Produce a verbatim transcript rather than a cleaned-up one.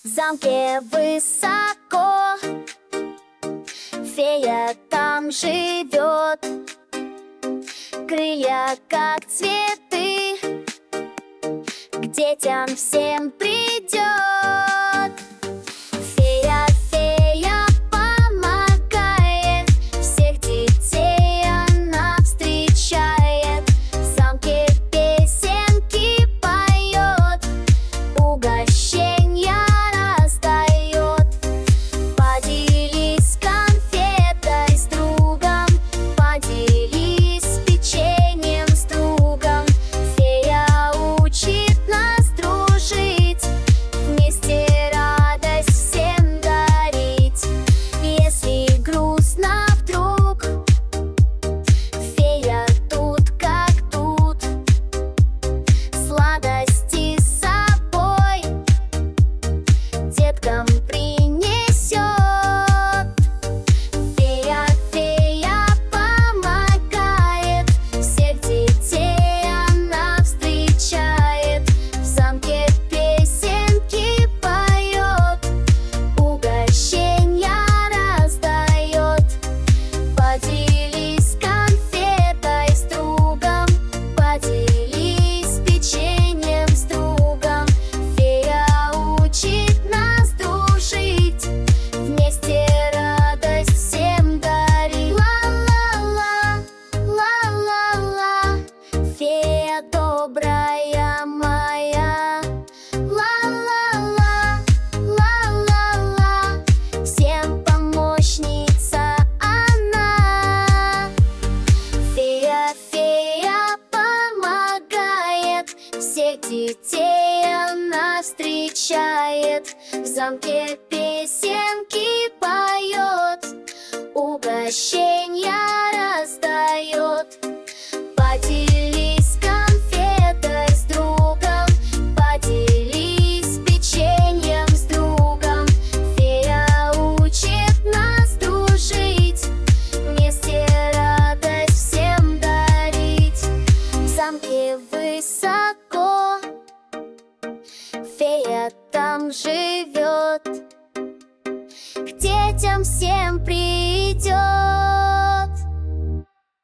В замке высоко фея там живет, крылья как цветы, к детям всем придет. Фея, фея помогает, всех детей она встречает, в замке песенки поет, угощенья раздает. Поделись конфетой с другом, поделись печеньем с другом. Фея учит нас дружить, вместе радость всем дарить. Если грустно вдруг, фея тут как тут, сладости с собой деткам принесет. Фея, фея помогает, всех детей она встречает, в замке песенки поет, угощенья раздает. Поделись конфетой с другом, поделись печеньем с другом. Фея учит нас дружить, вместе радость всем дарить. Ла-ла-ла, ла-ла-ла, фея добрая моя. Ла-ла-ла, ла-ла-ла, всем помощница она. Фея, фея помогает, всех детей она встречает, в замке песенки поет, угощенья раздает. Поделись конфетой с другом, поделись печеньем с другом. Фея учит нас дружить, вместе радость всем дарить. В замке высоко фея там живет, к детям всем придет.